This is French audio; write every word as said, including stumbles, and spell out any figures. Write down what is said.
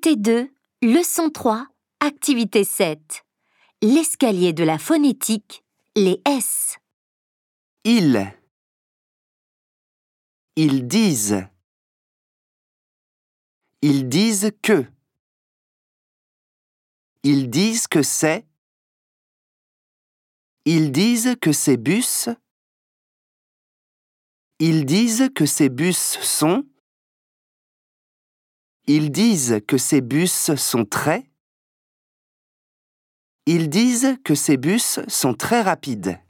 T deux, leçon trois, activité sept. L'escalier de la phonétique, les S. Ils. Ils disent. Ils disent que. Ils disent que c'est. Ils disent que ces bus. Ils disent que ces bus sont. Ils disent que ces bus sont très. Ils disent que ces bus sont très rapides.